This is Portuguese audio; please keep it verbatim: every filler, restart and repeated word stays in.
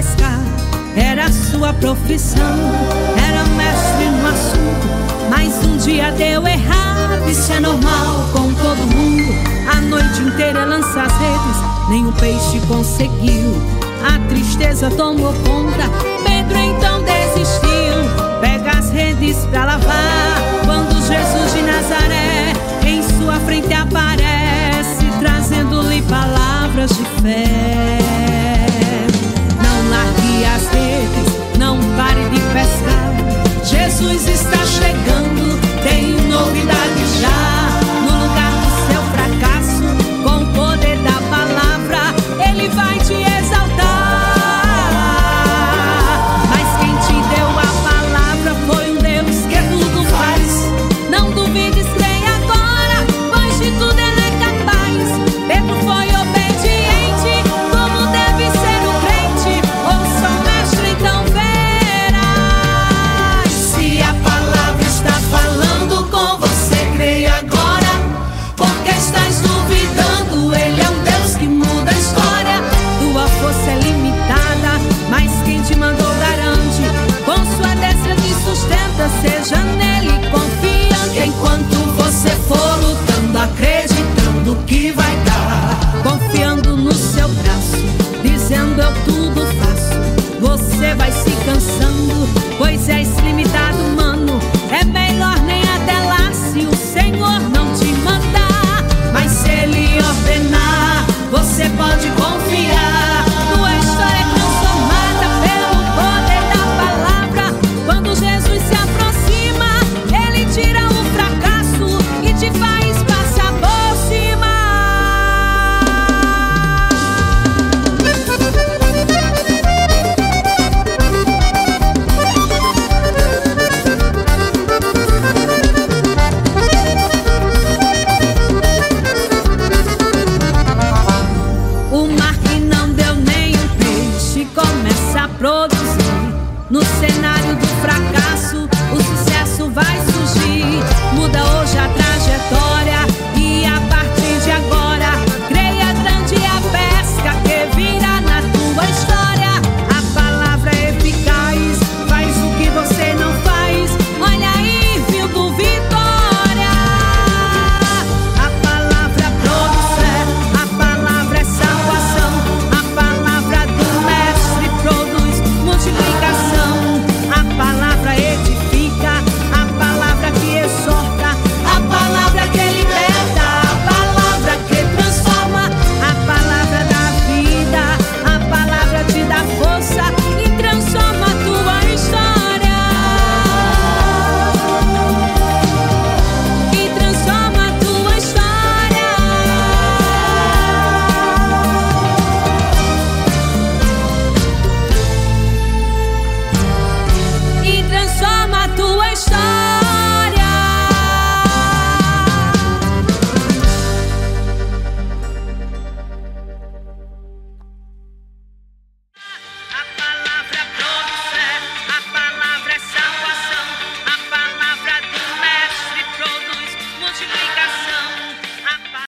pescar, era sua profissão. Era mestre no assunto, mas um dia deu errado. Isso é normal com todo mundo. A noite inteira lança as redes, nenhum peixe conseguiu. A tristeza tomou conta, Pedro então desistiu. Pega as redes pra lavar, quando Jesus de Nazaré em sua frente aparece, trazendo-lhe palavras de fé. Não largue as redes, não pare de pescar. Jesus está chegando, tem novidade já. No lugar do seu fracasso, com o poder da palavra, Ele vai te exaltar. Mas quem te deu a palavra foi um Deus que tudo faz. Não duvides, creia agora, pois de tudo Ele é capaz. Pedro foi obediente, como deve ser o crente. Ouça o mestre, então verás. Se a palavra está falando com você, creia agora, porque estás duvidando. Ele é um Deus que muda a história. Tua força é limitada, mas quem te mandou garante. Com sua destra te sustenta, seja nele confiante. Enquanto você for lutando, acreditando que vai dar, confiando no seu braço, dizendo eu tudo faço, você vai se cansando, pois és limitado, mano. É melhor nem até lá se o Senhor não te mandar. Mas se Ele ordenar, você pode confiar. Tua história é transformada pelo poder da palavra. Quando Jesus se aproxima, Ele tira o fracasso e te faz passar por cima. O mar que não deu nem um peixe começa a produzir. No cenário